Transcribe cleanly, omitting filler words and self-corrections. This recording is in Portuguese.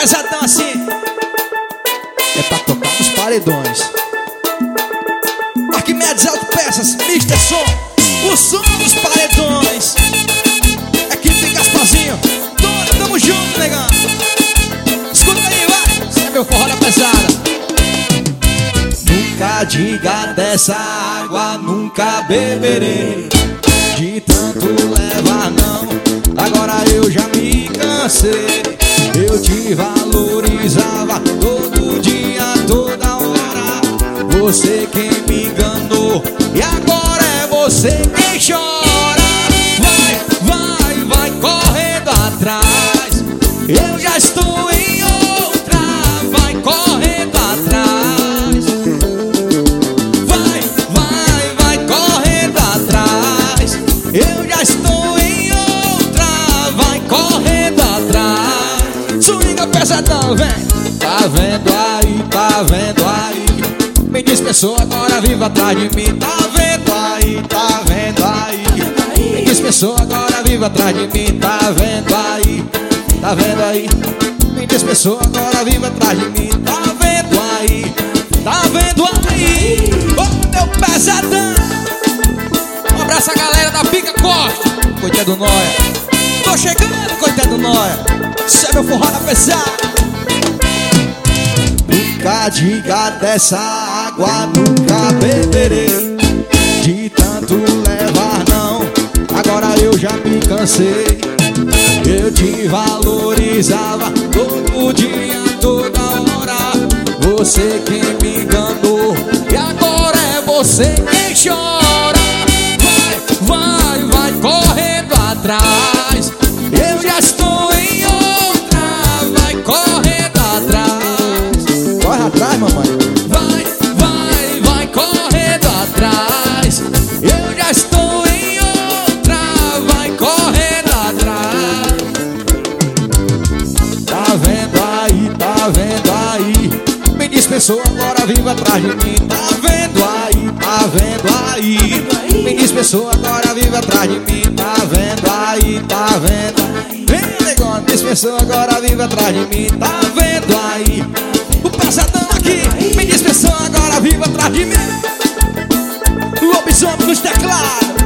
pesadão assim. É pra tocar nos paredões. Arquimedes Autopeças, Mr. Som, o som dos paredões. Equipe Gasparzinho, tamo junto, negão. Escuta aí, vai. Esse é meu forró da pesada. Nunca diga dessa água, nunca beberei. De tanto levar não, agora eu já me cansei. Eu te valorizava todo dia, toda hora. Você quem me enganou e agora é você quem chora. Vai correndo atrás. Eu já estou em outra. Vai correndo atrás. Vai correndo atrás. Eu já estou em outra. Vai correndo atrás. Swinga pesadão, vem. Tá vendo aí. Me dispensou, agora viva atrás de mim. Tá vendo aí. Me dispensou, agora viva atrás de mim. Tá vendo aí. Me dispensou, agora viva atrás de mim. Tá vendo aí. Ô, meu pesadão. Um abraço a galera da Pica Costa. Coitado do Noia. Tô chegando, coitado do Noia. Isso é meu forró da pesada. Nunca diga dessa água, nunca beberei. De tanto levar não, agora eu já me cansei. Eu te valorizava todo dia, toda hora. Você quem me enganou e agora é você quem chora. Vai correndo atrás. Eu já estou em outra. Vai correndo atrás. Corre atrás, mamãe. Vai correndo atrás. Eu já estou em outra. Vai correndo atrás. Tá vendo aí. Me dispensou, agora viva atrás de mim. Tá vendo aí. Me dispensou, agora viva atrás de mim. Tá vendo aí. Vem, negão, me dispensou, agora viva atrás de mim. Tá vendo aí. O pesadão aqui, me dispensou, agora viva atrás de mim. O lobisomem nos teclados.